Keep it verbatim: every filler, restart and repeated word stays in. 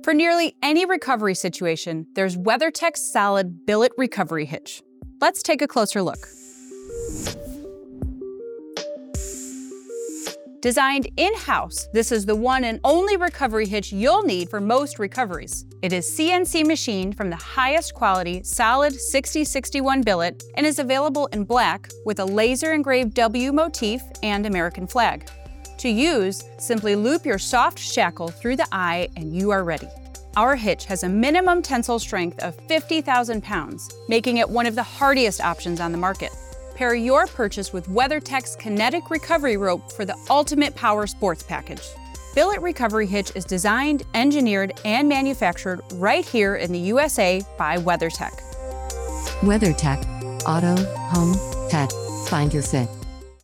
For nearly any recovery situation, there's WeatherTech's solid billet recovery hitch. Let's take a closer look. Designed in-house, this is the one and only recovery hitch you'll need for most recoveries. It is C N C machined from the highest quality solid sixty sixty-one billet and is available in black with a laser-engraved W motif and American flag. To use, simply loop your soft shackle through the eye and you are ready. Our hitch has a minimum tensile strength of fifty thousand pounds, making it one of the hardiest options on the market. Pair your purchase with WeatherTech's Kinetic Recovery Rope for the ultimate power sports package. Billet Recovery Hitch is designed, engineered, and manufactured right here in the U S A by WeatherTech. WeatherTech. Auto, home, pet. Find your fit.